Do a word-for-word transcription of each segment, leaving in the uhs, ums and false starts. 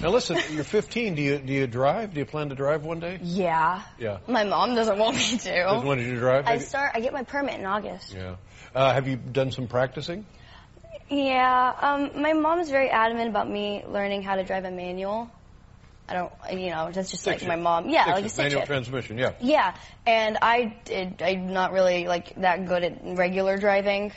Now listen, you're fifteen. Do you do you drive? Do you plan to drive one day? Yeah. Yeah. My mom doesn't want me to. Doesn't want you to drive? I maybe? start. I get my permit in August. Yeah. Uh, have you done some practicing? Yeah. Um, my mom's very adamant about me learning how to drive a manual. I don't, you know, that's just Stick like my mom. Yeah, Stick like a shift, stick manual shift. transmission. Yeah. Yeah, and I did. I'm not really like that good at regular driving.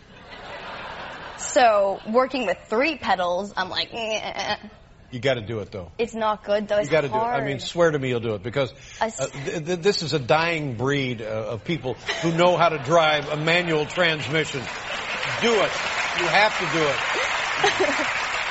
So working with three pedals, I'm like, eh. You got to do it though. It's not good though. It's You got to do it. hard. I mean, swear to me you'll do it because uh, th th this is a dying breed uh, of people who know how to drive a manual transmission. Do it. You have to do it.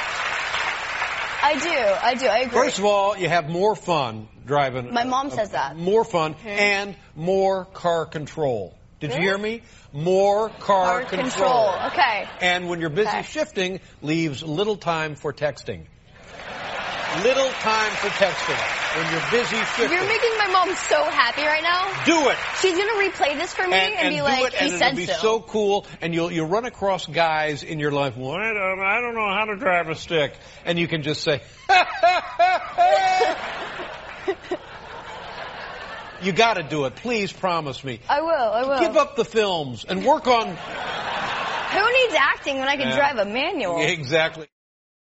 I do. I do. I agree. First of all, you have more fun driving. My mom uh, says that. More fun Mm-hmm. and more car control. Did Really? you hear me? More car, Car control. Okay. And when you're busy Okay. shifting, leaves little time for texting. Little time for texting when you're busy shifting. You're making my mom so happy right now. Do it. She's gonna replay this for me and, and be do like, it, "He and said it'll be so." so cool. And you'll you'll run across guys in your life. Well, I don't, I don't know how to drive a stick, and you can just say, "You got to do it. Please promise me." I will. I will. Give up the films and work on. Who needs acting when I can Yeah. drive a manual? Exactly.